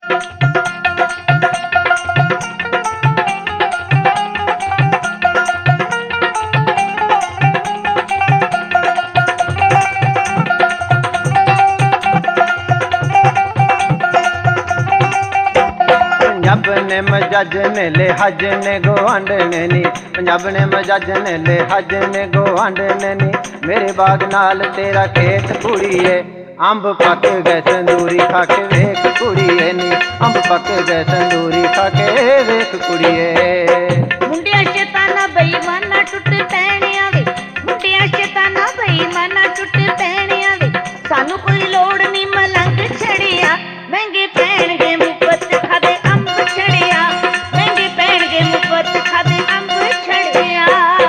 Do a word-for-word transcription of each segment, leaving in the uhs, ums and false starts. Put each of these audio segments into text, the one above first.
पंजाब ने मजज ने लिहाज ने गुआंढ ने नी, पंजाब ने मजज ने लिहाज ने गुआंढ ने नी, मेरे बाग नाल तेरा खेत कुड़िए, अंब पक गए तंदूरी खा के वेख कुड़िए नी, अंब पक गए तंदूरी खा के वेख कुड़िए। मुंडिया शैताना बेईमाना टुट पैणिया वे, मुंडिया शैताना बेईमाना टुट पैणिया वे, सानू कोई लोड़ नहीं मलंग छड़िया, महंगे पैणगे मुफ्त खादे अंब छड़िया, महंगे पैणगे मुफ्त खादे अंब छड़िया।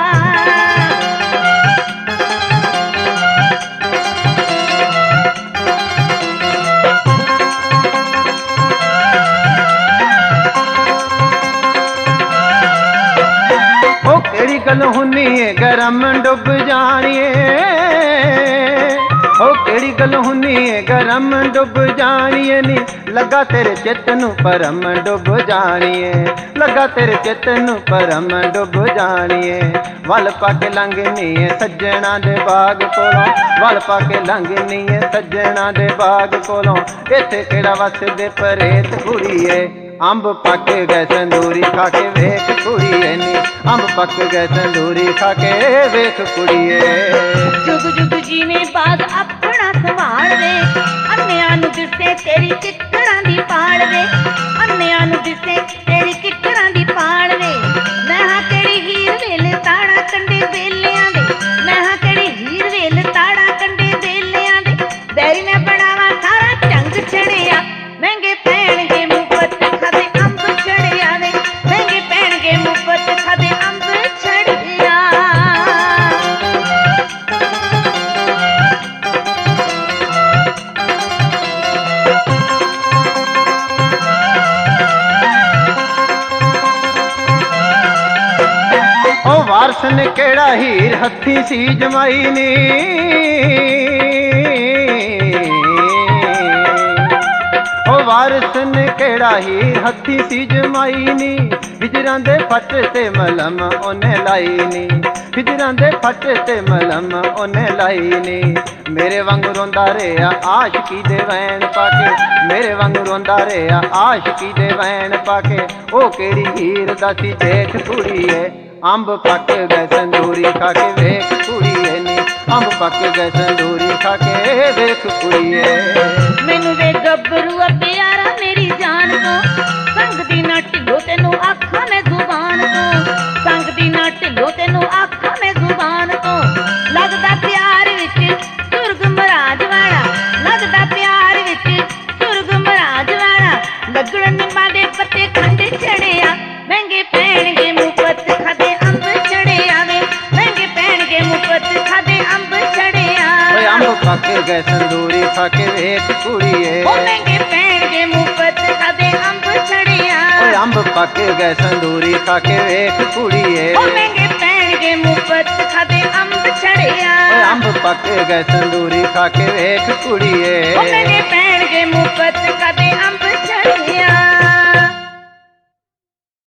ओ केड़ी गल हुन्नी है गरम डुब जानिए, ओ केड़ी गल हुन्नी है गरम डुब जानिए नी, लगा तेरे चित नू परम डुब जानिए, लगा तेरे चित नू परम डुब जानिए। वल पाके लंघनी है सज्जणा दे बाग कोलों, वल पाके लंघनी है सज्जणा दे बाग कोलों, इत्थे केड़ा वसदे परेत कुड़िए, अंब पक गए तंदूरी खा के वेख कुड़िए नी, अंब पक गए तंदूरी खा के वेख कुड़िए। जुग जुग जीवे बाग अपना संभाल वे, अन्नियां नू दिसे तेरी किकड़ां दी पाल वे, अन्नियां नू दिसे तेरी किकड़ां दी पाल वे। मैं हां केड़ी हीर वेल ताड़ा कंडे बेलियां दे, मैं हां केड़ी हीर वेल ताड़ा कंडे बेलियां दे, बैरी मैं बनावा सारा चंग छड़िया, महंगे पैणगे मुफ्त खादे अंब छड़िया वे, महंगे पैणगे मुफ्त खादे अंब छड़िया। ओ वारस ने केड़ा हीर हथी सी जमाई नी, ओ वारस ने केड़ा हीर हथी सी जमाई नी, हिजरां दे फट ते मलम ओने लाई नी, हिजरां दे फट ते मलम ओने लाई नी, मेरे वांग रोंदा रेहा आशिकी दे वैन पाके, मेरे वांग रोंदा रेहा आशिकी दे वैन पाके, ओ केड़ी हीर दा सी जेठ कुड़िए, अंब पक गए तंदूरी खा के वेख कुड़िए नी, अंब पक गए तंदूरी खा के वेख कुड़िए। मैनू वे गबरू प्यारा मेरी जान को, संग दी ना ढिलो तेनू आखा मैं जुबान को, संग दी ना ढिलो तेनू आखा मैं जुबान को, लगदा प्यार विच सुरग मराज वाला, लगदा प्यार विच सुरग मराज वाला, लगण निम्मा दे पत्ते खंड छड़िया, महंगे पैणगे मुफ्त खादे अंब छड़िया वे, महंगे पैणगे मुफ्त खादे अंब छड़िया। ओए अंब पक गए तंदूरी खा के वेख कुड़िए, ओ महंगे पैणगे मुफ्त खादे अंब छड़िया, ओए अंब पक गए तंदूरी खा के वेख कुड़िए, ओ महंगे पैणगे मुफ्त खादे अंब छड़िया, ओए अंब पक गए तंदूरी खा के वेख कुड़िए, ओ महंगे पैणगे मुफ्त खादे अंब छड़िया।